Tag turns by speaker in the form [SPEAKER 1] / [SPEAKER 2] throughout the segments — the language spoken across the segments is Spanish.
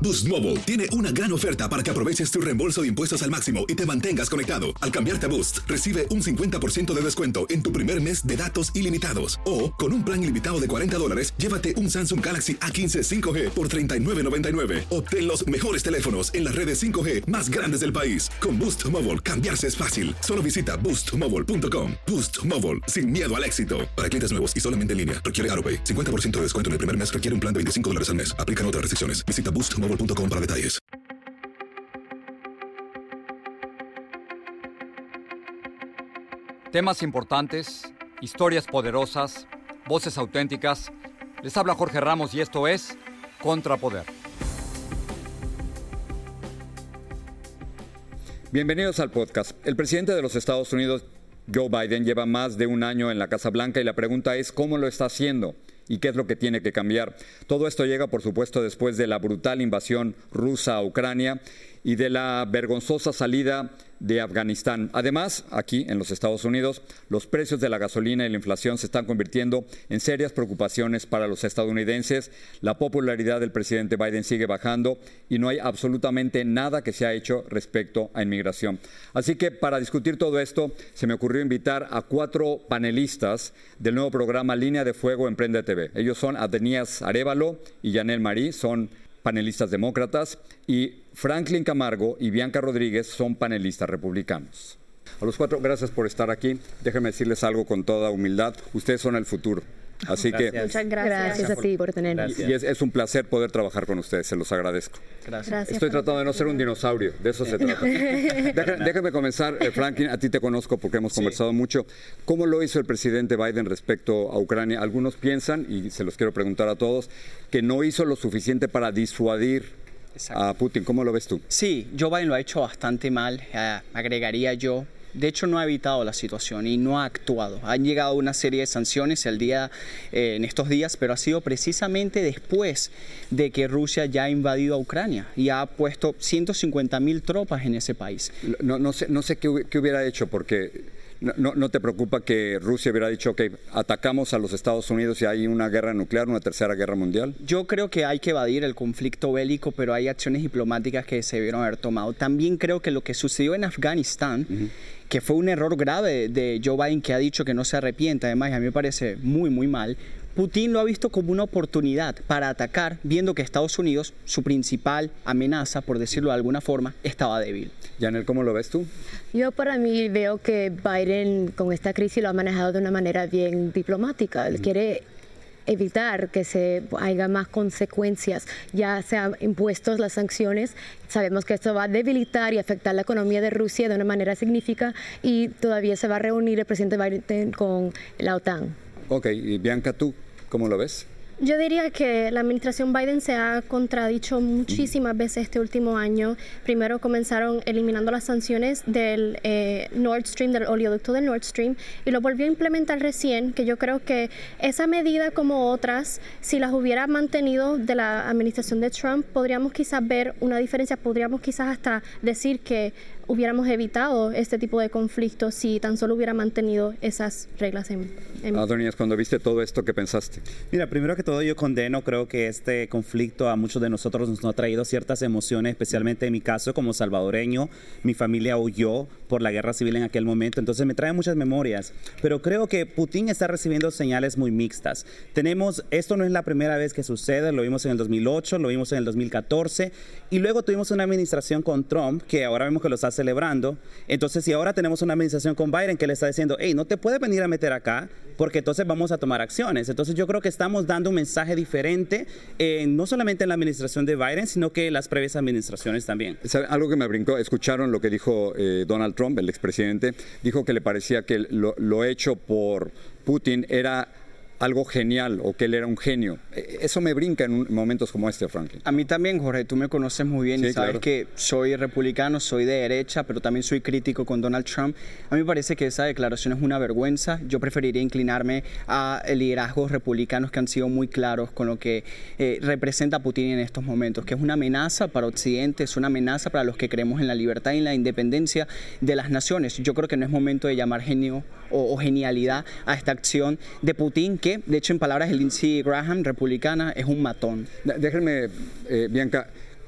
[SPEAKER 1] Boost Mobile tiene una gran oferta para que aproveches tu reembolso de impuestos al máximo y te mantengas conectado. Al cambiarte a Boost, recibe un 50% de descuento en tu primer mes de datos ilimitados. O, con un plan ilimitado de $40, llévate un Samsung Galaxy A15 5G por $39.99. Obtén los mejores teléfonos en las redes 5G más grandes del país. Con Boost Mobile, cambiarse es fácil. Solo visita boostmobile.com. Boost Mobile, sin miedo al éxito. Para clientes nuevos y solamente en línea, requiere AroPay. 50% de descuento en el primer mes requiere un plan de $25 al mes. Aplican otras restricciones. Visita boostmobile.com para detalles.
[SPEAKER 2] Temas importantes, historias poderosas, voces auténticas. Les habla Jorge Ramos y esto es Contrapoder. Bienvenidos al podcast. El presidente de los Estados Unidos, Joe Biden, lleva más de un año en la Casa Blanca y la pregunta es ¿cómo lo está haciendo? ¿Y qué es lo que tiene que cambiar? Todo esto llega, por supuesto, después de la brutal invasión rusa a Ucrania y de la vergonzosa salida de Afganistán. Además, aquí en los Estados Unidos, los precios de la gasolina y la inflación se están convirtiendo en serias preocupaciones para los estadounidenses. La popularidad del presidente Biden sigue bajando y no hay absolutamente nada que se ha hecho respecto a inmigración. Así que para discutir todo esto, se me ocurrió invitar a 4 panelistas del nuevo programa Línea de Fuego Emprende TV. Ellos son Adenías Arévalo y Yanel Marí, son panelistas demócratas, y Franklin Camargo y Bianca Rodríguez son panelistas republicanos. A los 4, gracias por estar aquí. Déjenme decirles algo con toda humildad. Ustedes son el futuro. Así
[SPEAKER 3] gracias.
[SPEAKER 2] que
[SPEAKER 3] Muchas gracias a ti por tenernos.
[SPEAKER 2] Y es un placer poder trabajar con ustedes, se los agradezco.
[SPEAKER 3] Gracias.
[SPEAKER 2] Estoy tratando de no ser un dinosaurio, de eso se trata. Déjame comenzar, Franklin, a ti te conozco porque hemos conversado mucho. ¿Cómo lo hizo el presidente Biden respecto a Ucrania? Algunos piensan, y se los quiero preguntar a todos, que no hizo lo suficiente para disuadir a Putin. ¿Cómo lo ves tú?
[SPEAKER 4] Sí, Joe Biden lo ha hecho bastante mal, agregaría yo. De hecho, no ha evitado la situación y no ha actuado. Han llegado una serie de sanciones en estos días, pero ha sido precisamente después de que Rusia ya ha invadido a Ucrania y ha puesto 150.000 tropas en ese país.
[SPEAKER 2] No sé qué hubiera hecho, porque ¿no te preocupa que Rusia hubiera dicho que atacamos a los Estados Unidos y hay una guerra nuclear, una tercera guerra mundial?
[SPEAKER 4] Yo creo que hay que evadir el conflicto bélico, pero hay acciones diplomáticas que se debieron haber tomado. También creo que lo que sucedió en Afganistán, que fue un error grave de Joe Biden, que ha dicho que no se arrepiente, además a mí me parece muy, muy mal. Putin lo ha visto como una oportunidad para atacar, viendo que Estados Unidos, su principal amenaza, por decirlo de alguna forma, estaba débil.
[SPEAKER 2] Yanel, ¿cómo lo ves tú?
[SPEAKER 3] Yo para mí veo que Biden con esta crisis lo ha manejado de una manera bien diplomática. Él quiere evitar que haya más consecuencias, ya se han impuesto las sanciones. Sabemos que esto va a debilitar y afectar la economía de Rusia de una manera significativa y todavía se va a reunir el presidente Biden con la OTAN.
[SPEAKER 2] Ok, y Bianca, ¿tú cómo lo ves?
[SPEAKER 5] Yo diría que la administración Biden se ha contradicho muchísimas veces este último año. Primero comenzaron eliminando las sanciones del Nord Stream, del oleoducto del Nord Stream, y lo volvió a implementar recién, que yo creo que esa medida como otras, si las hubiera mantenido de la administración de Trump, podríamos quizás ver una diferencia, podríamos quizás hasta decir que hubiéramos evitado este tipo de conflictos si tan solo hubiera mantenido esas reglas en
[SPEAKER 2] Adonías, cuando viste todo esto, ¿qué pensaste?
[SPEAKER 6] Mira, primero que todo yo condeno, creo que este conflicto a muchos de nosotros nos ha traído ciertas emociones, especialmente en mi caso como salvadoreño. Mi familia huyó por la guerra civil en aquel momento, entonces me trae muchas memorias. Pero creo que Putin está recibiendo señales muy mixtas. Esto no es la primera vez que sucede, lo vimos en el 2008, lo vimos en el 2014, y luego tuvimos una administración con Trump, que ahora vemos que lo está celebrando. Entonces, si ahora tenemos una administración con Biden que le está diciendo, hey, no te puedes venir a meter acá, porque entonces vamos a tomar acciones. Entonces, yo creo que estamos dando un mensaje diferente, no solamente en la administración de Biden, sino que en las previas administraciones también.
[SPEAKER 2] Algo que me brincó, escucharon lo que dijo Donald Trump, el expresidente, dijo que le parecía que lo hecho por Putin era algo genial o que él era un genio. Eso me brinca en momentos como este, Franklin.
[SPEAKER 4] A mí también, Jorge, tú me conoces muy bien, sí, y sabes claro que soy republicano, soy de derecha, pero también soy crítico con Donald Trump. A mí me parece que esa declaración es una vergüenza. Yo preferiría inclinarme a liderazgos republicanos que han sido muy claros con lo que representa Putin en estos momentos, que es una amenaza para Occidente, es una amenaza para los que creemos en la libertad y en la independencia de las naciones. Yo creo que no es momento de llamar genio o genialidad a esta acción de Putin, que de hecho en palabras de Lindsey Graham, republicana, es un matón.
[SPEAKER 2] Déjenme, Bianca,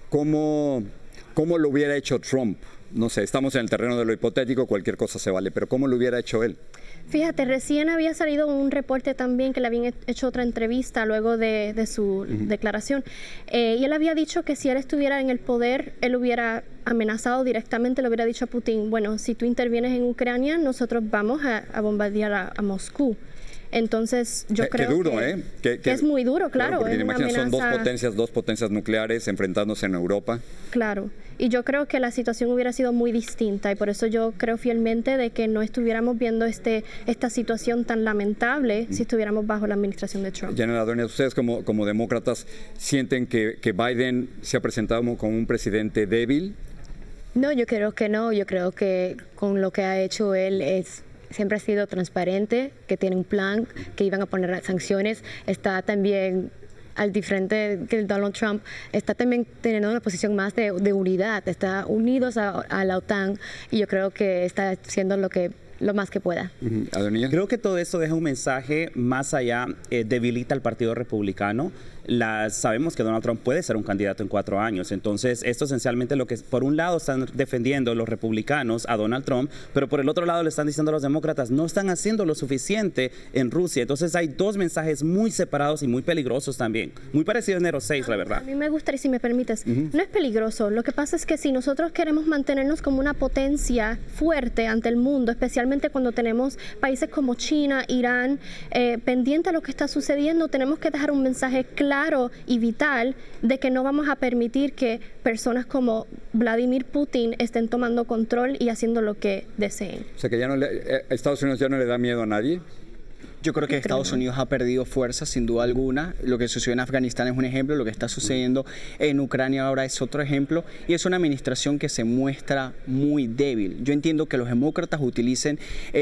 [SPEAKER 2] ¿cómo lo hubiera hecho Trump? No sé, estamos en el terreno de lo hipotético, cualquier cosa se vale, pero ¿cómo lo hubiera hecho él?
[SPEAKER 5] Fíjate, recién había salido un reporte también que le habían hecho otra entrevista luego de su declaración. Y él había dicho que si él estuviera en el poder, él hubiera amenazado directamente, le hubiera dicho a Putin, bueno, si tú intervienes en Ucrania, nosotros vamos a bombardear a Moscú. Entonces, yo creo
[SPEAKER 2] duro,
[SPEAKER 5] que es muy duro, claro.
[SPEAKER 2] Porque
[SPEAKER 5] es una
[SPEAKER 2] imagina,
[SPEAKER 5] amenaza.
[SPEAKER 2] son dos potencias nucleares enfrentándose en Europa.
[SPEAKER 5] Claro, y yo creo que la situación hubiera sido muy distinta y por eso yo creo fielmente de que no estuviéramos viendo esta situación tan lamentable si estuviéramos bajo la administración de Trump.
[SPEAKER 2] Yanela Ordóñez, ustedes como demócratas sienten que Biden se ha presentado como un presidente débil.
[SPEAKER 3] No, yo creo que no. Yo creo que con lo que ha hecho él siempre ha sido transparente, que tiene un plan, que iban a poner sanciones. Está también al diferente que Donald Trump, está también teniendo una posición más de unidad, está unidos a la OTAN y yo creo que está haciendo lo más que pueda.
[SPEAKER 2] Adonía.
[SPEAKER 6] Creo que todo esto deja un mensaje más allá, debilita al Partido Republicano. Sabemos que Donald Trump puede ser un candidato en 4 años, entonces esto esencialmente lo que por un lado están defendiendo los republicanos a Donald Trump, pero por el otro lado le están diciendo a los demócratas no están haciendo lo suficiente en Rusia, entonces hay dos mensajes muy separados y muy peligrosos también, muy parecido a enero 6, la verdad.
[SPEAKER 5] A mí me gustaría, si me permites, no es peligroso, lo que pasa es que si nosotros queremos mantenernos como una potencia fuerte ante el mundo, especialmente cuando tenemos países como China, Irán, pendiente a lo que está sucediendo, tenemos que dejar un mensaje claro y vital de que no vamos a permitir que personas como Vladimir Putin estén tomando control y haciendo lo que deseen.
[SPEAKER 2] O sea que Estados Unidos ya no le da miedo a nadie.
[SPEAKER 4] Yo creo que Estados Unidos ha perdido fuerza, sin duda alguna. Lo que sucedió en Afganistán es un ejemplo, lo que está sucediendo en Ucrania ahora es otro ejemplo, y es una administración que se muestra muy débil. Yo entiendo que los demócratas utilicen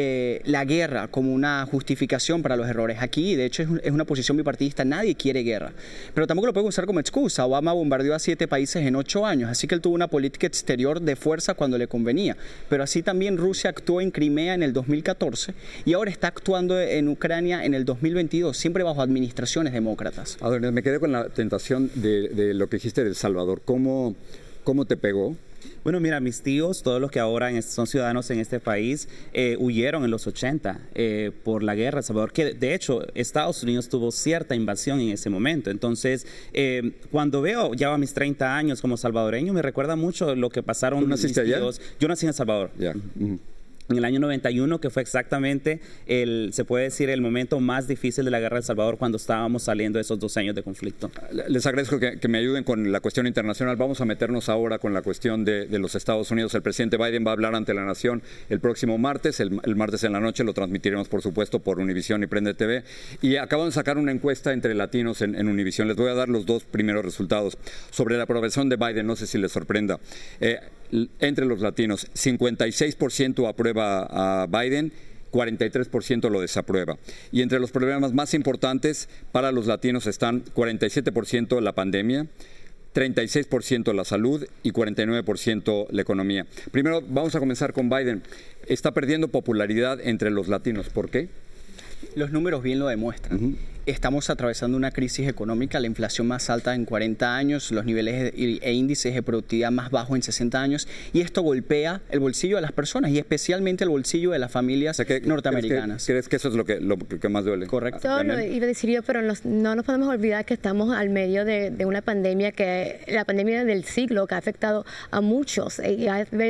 [SPEAKER 4] la guerra como una justificación para los errores. Aquí, de hecho, es una posición bipartidista, nadie quiere guerra, pero tampoco lo pueden usar como excusa. Obama bombardeó a 7 países en 8 años, así que él tuvo una política exterior de fuerza cuando le convenía, pero así también Rusia actuó en Crimea en el 2014 y ahora está actuando en Ucrania en el 2022, siempre bajo administraciones demócratas.
[SPEAKER 2] Adonés, me quedé con la tentación de lo que dijiste de El Salvador. ¿Cómo te pegó?
[SPEAKER 6] Bueno, mira, mis tíos, todos los que ahora son ciudadanos en este país, huyeron en los 80 por la guerra en El Salvador, que de hecho Estados Unidos tuvo cierta invasión en ese momento. Entonces, cuando veo ya a mis 30 años como salvadoreño, me recuerda mucho lo que pasaron
[SPEAKER 2] ¿Tú naciste
[SPEAKER 6] mis tíos.
[SPEAKER 2] allá?
[SPEAKER 6] Yo nací en El Salvador.
[SPEAKER 2] Ya.
[SPEAKER 6] En el año 91, que fue exactamente se puede decir, el momento más difícil de la guerra de El Salvador, cuando estábamos saliendo de esos 2 años de conflicto.
[SPEAKER 2] Les agradezco que me ayuden con la cuestión internacional. Vamos a meternos ahora con la cuestión de los Estados Unidos. El presidente Biden va a hablar ante la nación el próximo martes. El martes en la noche lo transmitiremos, por supuesto, por Univisión y Prende TV. Y acaban de sacar una encuesta entre latinos en Univisión. Les voy a dar los 2 primeros resultados. Sobre la aprobación de Biden, no sé si les sorprenda. Entre los latinos, 56% aprueba a Biden, 43% lo desaprueba. Y entre los problemas más importantes para los latinos están 47% la pandemia, 36% la salud y 49% la economía. Primero, vamos a comenzar con Biden. Está perdiendo popularidad entre los latinos. ¿Por qué?
[SPEAKER 4] Los números bien lo demuestran. Estamos atravesando una crisis económica, la inflación más alta en 40 años, los niveles e índices de productividad más bajos en 60 años, y esto golpea el bolsillo de las personas y especialmente el bolsillo de las familias norteamericanas.
[SPEAKER 2] ¿Crees que eso es lo que más duele?
[SPEAKER 4] Correcto.
[SPEAKER 3] Todo lo iba a decir yo, pero no nos podemos olvidar que estamos al medio de una pandemia, la pandemia del siglo, que ha afectado a muchos. Y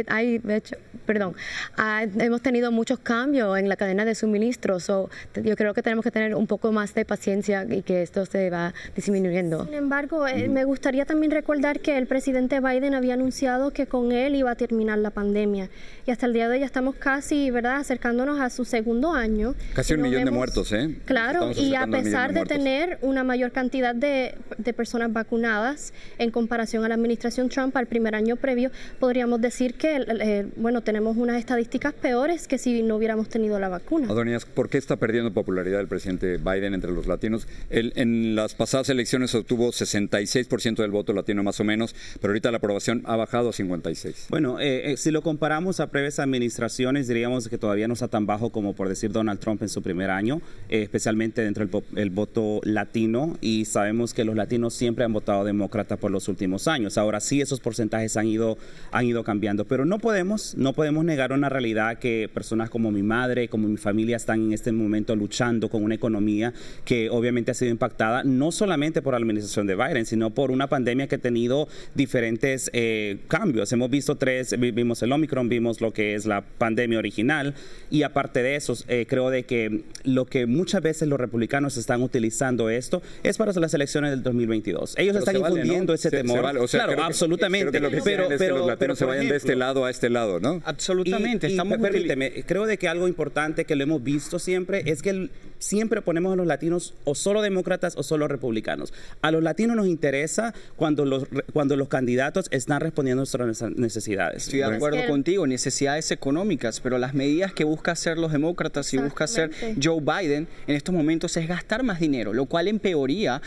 [SPEAKER 3] hemos tenido muchos cambios en la cadena de suministros. Yo creo que tenemos que tener un poco más de paciencia y que esto se va disminuyendo.
[SPEAKER 5] Sin embargo, me gustaría también recordar que el presidente Biden había anunciado que con él iba a terminar la pandemia. Y hasta el día de hoy ya estamos casi, ¿verdad?, acercándonos a su 2º año.
[SPEAKER 2] Casi 1 millón de muertos, ¿eh?
[SPEAKER 5] Claro, y a pesar de tener una mayor cantidad de personas vacunadas en comparación a la administración Trump al primer año previo, podríamos decir que, tenemos unas estadísticas peores que si no hubiéramos tenido la vacuna.
[SPEAKER 2] Adonías, ¿por qué está perdiendo popularidad el presidente Biden entre los latinos? latinos. En las pasadas elecciones obtuvo 66% del voto latino más o menos, pero ahorita la aprobación ha bajado a 56%.
[SPEAKER 6] Bueno, si lo comparamos a previas administraciones, diríamos que todavía no está tan bajo como por decir Donald Trump en su primer año, especialmente dentro del voto latino, y sabemos que los latinos siempre han votado demócrata por los últimos años. Ahora sí, esos porcentajes han ido cambiando, pero no podemos negar una realidad que personas como mi madre, como mi familia están en este momento luchando con una economía que obviamente ha sido impactada no solamente por la administración de Biden, sino por una pandemia que ha tenido diferentes cambios. Hemos visto vimos el Omicron, vimos lo que es la pandemia original, y aparte de eso, creo de que lo que muchas veces los republicanos están utilizando esto es para las elecciones del 2022. Ellos
[SPEAKER 2] pero
[SPEAKER 6] están infundiendo ese temor.
[SPEAKER 2] O sea,
[SPEAKER 6] claro, absolutamente.
[SPEAKER 2] Creo que los latinos se vayan de este lado a este lado, ¿no?
[SPEAKER 4] Absolutamente.
[SPEAKER 6] Permíteme, creo de que algo importante que lo hemos visto siempre es que siempre ponemos a los latinos o solo demócratas o solo republicanos. A los latinos nos interesa cuando los candidatos están respondiendo a nuestras necesidades.
[SPEAKER 4] Estoy de acuerdo contigo, necesidades económicas, pero las medidas que busca hacer los demócratas y busca hacer Joe Biden en estos momentos es gastar más dinero, lo cual empeoraría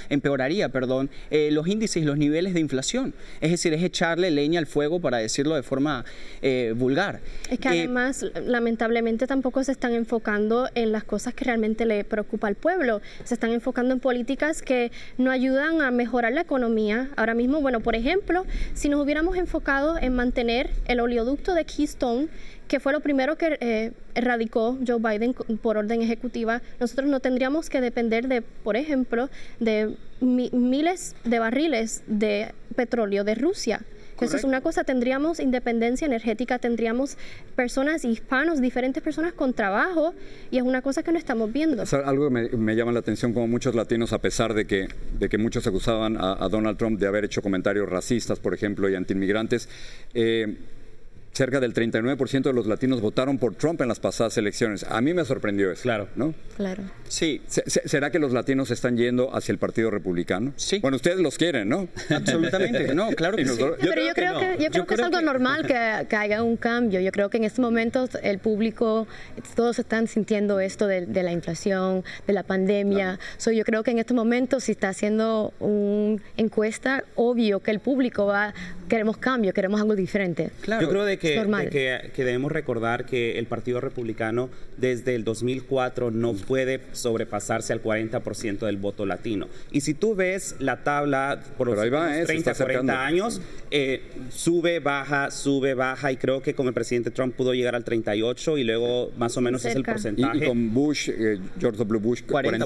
[SPEAKER 4] los índices y los niveles de inflación. Es decir, es echarle leña al fuego, para decirlo de forma vulgar.
[SPEAKER 5] Es que además, lamentablemente, tampoco se están enfocando en las cosas que realmente le preocupa al pueblo. Se están enfocando en políticas que no ayudan a mejorar la economía. Ahora mismo, bueno, por ejemplo, si nos hubiéramos enfocado en mantener el oleoducto de Keystone, que fue lo primero que erradicó Joe Biden por orden ejecutiva, nosotros no tendríamos que depender de, por ejemplo, de miles de barriles de petróleo de Rusia. Eso es una cosa, tendríamos independencia energética, tendríamos personas hispanos, diferentes personas con trabajo, y es una cosa que no estamos viendo.
[SPEAKER 2] O sea, algo que me llama la atención, como muchos latinos, a pesar de que muchos acusaban a Donald Trump de haber hecho comentarios racistas, por ejemplo, y antiinmigrantes, cerca del 39% de los latinos votaron por Trump en las pasadas elecciones. A mí me sorprendió eso.
[SPEAKER 6] Claro.
[SPEAKER 2] ¿No?
[SPEAKER 3] Claro.
[SPEAKER 4] Sí.
[SPEAKER 2] ¿Será que los latinos están yendo hacia el Partido Republicano?
[SPEAKER 4] Sí.
[SPEAKER 2] Bueno, ustedes los quieren, ¿no?
[SPEAKER 4] Absolutamente. No, claro que sí.
[SPEAKER 3] Pero yo creo que es algo normal que haya un cambio. Yo creo que en estos momentos el público, todos están sintiendo esto de la inflación, de la pandemia.
[SPEAKER 2] Claro.
[SPEAKER 3] Yo creo que en estos momentos, si está haciendo una encuesta, obvio que el público queremos cambio, queremos algo diferente.
[SPEAKER 4] Claro.
[SPEAKER 6] Yo creo de que debemos recordar que el Partido Republicano desde el 2004 no puede sobrepasarse al 40% del voto latino. Y si tú ves la tabla por los 30, 40 años, sube, baja, y creo que con el presidente Trump pudo llegar al 38 y luego más o menos es el porcentaje.
[SPEAKER 2] Y con Bush, George W. Bush,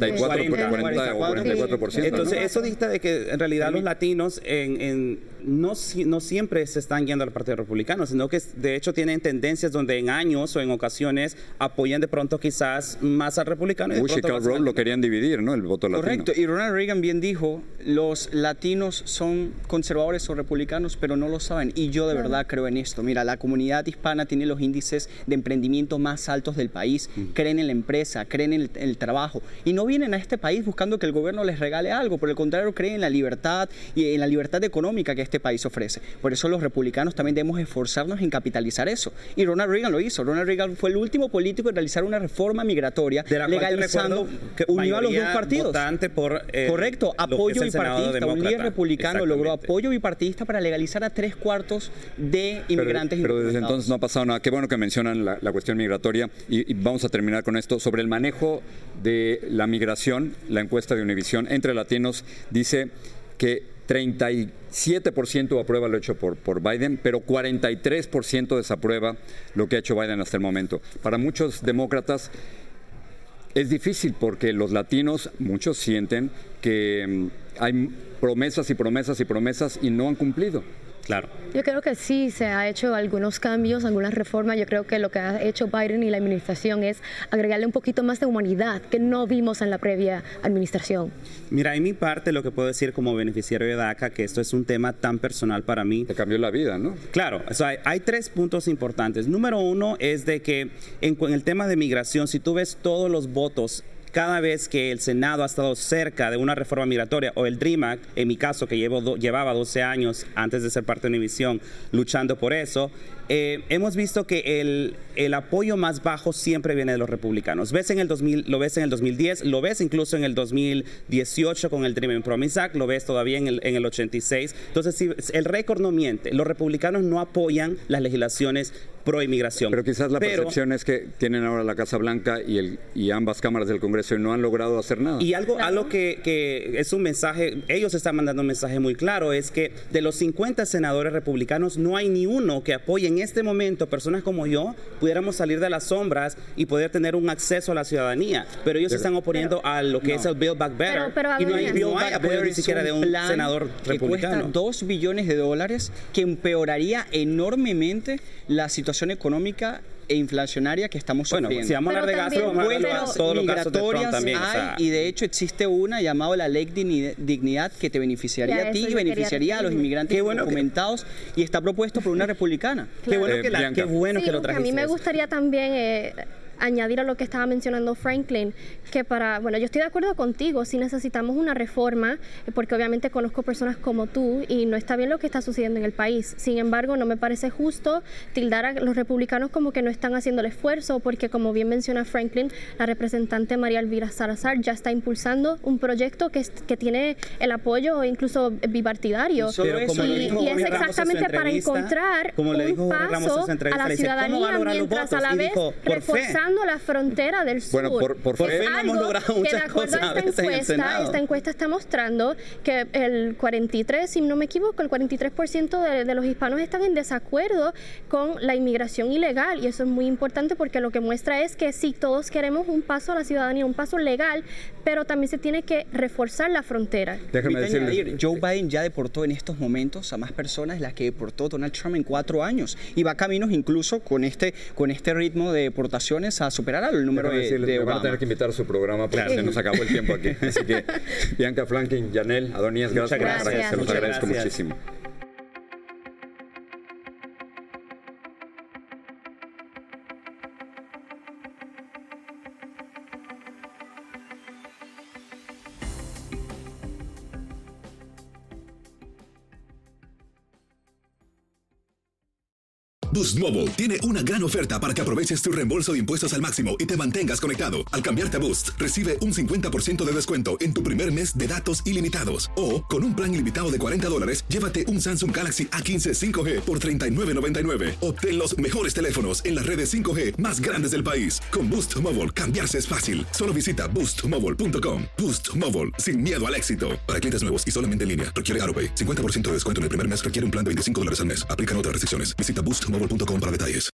[SPEAKER 2] 44%.
[SPEAKER 6] Entonces,
[SPEAKER 2] ¿no?
[SPEAKER 6] eso dicta de que en realidad los latinos no siempre se están yendo al Partido Republicano, sino que de hecho tienen tendencias donde en años o en ocasiones apoyan de pronto quizás más al republicano.
[SPEAKER 2] Bush y Karl Rove lo querían dividir, ¿no? El voto latino.
[SPEAKER 4] Correcto. Y Ronald Reagan bien dijo, los latinos son conservadores o republicanos, pero no lo saben. Y yo de verdad creo en esto. Mira, la comunidad hispana tiene los índices de emprendimiento más altos del país. Creen en la empresa, creen en el trabajo. Y no vienen a este país buscando que el gobierno les regale algo. Por el contrario, creen en la libertad y en la libertad económica que este país ofrece. Por eso los republicanos también debemos esforzarnos en capitalizar eso. Y Ronald Reagan lo hizo. Ronald Reagan fue el último político en realizar una reforma migratoria legalizando, unió a los dos partidos. Correcto, apoyo bipartidista. Un líder republicano logró apoyo bipartidista para legalizar a 3/4 de inmigrantes.
[SPEAKER 2] Pero desde entonces no ha pasado nada. Qué bueno que mencionan la cuestión migratoria, y vamos a terminar con esto. Sobre el manejo de la migración, la encuesta de Univision entre latinos dice que 37% aprueba lo hecho por Biden, pero 43% desaprueba lo que ha hecho Biden hasta el momento. Para muchos demócratas es difícil porque los latinos, muchos sienten que hay promesas y promesas y promesas y no han cumplido.
[SPEAKER 6] Claro.
[SPEAKER 3] Yo creo que sí se ha hecho algunos cambios, algunas reformas. Yo creo que lo que ha hecho Biden y la administración es agregarle un poquito más de humanidad que no vimos en la previa administración.
[SPEAKER 6] Mira, en mi parte lo que puedo decir como beneficiario de DACA, que esto es un tema tan personal para mí.
[SPEAKER 2] Te cambió la vida, ¿no?
[SPEAKER 6] Claro, o sea, hay 3 puntos importantes. Número 1 es de que en el tema de migración, si tú ves todos los votos cada vez que el Senado ha estado cerca de una reforma migratoria o el DREAM Act, en mi caso que llevaba 12 años antes de ser parte de Univisión luchando por eso, hemos visto que el apoyo más bajo siempre viene de los republicanos. Lo ves en el 2010, lo ves incluso en el 2018 con el Dream and Promise Act, lo ves todavía en el 86. Entonces, si el récord no miente, los republicanos no apoyan las legislaciones pro inmigración.
[SPEAKER 2] Pero quizás la percepción es que tienen ahora la Casa Blanca y ambas cámaras del Congreso y no han logrado hacer nada.
[SPEAKER 6] Y algo que es un mensaje, ellos están mandando un mensaje muy claro, es que de los 50 senadores republicanos no hay ni uno que apoye en este momento, personas como yo, pudiéramos salir de las sombras y poder tener un acceso a la ciudadanía. Pero ellos se están oponiendo a lo que es el Build Back Better.
[SPEAKER 4] Y no hay apoyo ni siquiera de un senador republicano. Que cuesta $2 billones, que empeoraría enormemente la situación económica e inflacionaria que estamos sufriendo.
[SPEAKER 6] Bueno, si vamos a hablar de gasto, vamos a hablar de todos los gastos de Trump también.
[SPEAKER 4] Y de hecho existe una llamada la Ley Dignidad que te beneficiaría a ti y beneficiaría a los inmigrantes documentados y está propuesto por una republicana.
[SPEAKER 5] Claro.
[SPEAKER 6] Qué bueno que lo trajiste.
[SPEAKER 5] A mí me gustaría también añadir a lo que estaba mencionando Franklin, que yo estoy de acuerdo contigo, si necesitamos una reforma, porque obviamente conozco personas como tú y no está bien lo que está sucediendo en el país. Sin embargo, no me parece justo tildar a los republicanos como que no están haciendo el esfuerzo, porque como bien menciona Franklin, la representante María Elvira Salazar ya está impulsando un proyecto que tiene el apoyo incluso bipartidario. Y es exactamente para encontrar un paso a la ciudadanía mientras a la vez reforzando la frontera del sur.
[SPEAKER 2] Bueno, por
[SPEAKER 6] fin hemos logrado muchas cosas
[SPEAKER 5] esta encuesta está mostrando que el 43, si no me equivoco, el 43% de los hispanos están en desacuerdo con la inmigración ilegal, y eso es muy importante porque lo que muestra es que sí, todos queremos un paso a la ciudadanía, un paso legal, pero también se tiene que reforzar la frontera.
[SPEAKER 4] Déjame decirles, Joe Biden ya deportó en estos momentos a más personas las que deportó Donald Trump en 4 años y va caminos incluso con este ritmo de deportaciones a superar al número de
[SPEAKER 2] Obama. Van a tener que invitar a su programa porque se nos acabó el tiempo aquí. Así que, Bianca, Franklin, Yanel, Adonías, gracias por estar. Se los agradezco muchísimo.
[SPEAKER 1] Boost Mobile tiene una gran oferta para que aproveches tu reembolso de impuestos al máximo y te mantengas conectado. Al cambiarte a Boost, recibe un 50% de descuento en tu primer mes de datos ilimitados. O, con un plan ilimitado de $40, llévate un Samsung Galaxy A15 5G por $39.99. Obtén los mejores teléfonos en las redes 5G más grandes del país. Con Boost Mobile, cambiarse es fácil. Solo visita boostmobile.com. Boost Mobile, sin miedo al éxito. Para clientes nuevos y solamente en línea, requiere AutoPay. 50% de descuento en el primer mes requiere un plan de $25 al mes. Aplican otras restricciones. Visita boostmobile.com para detalles.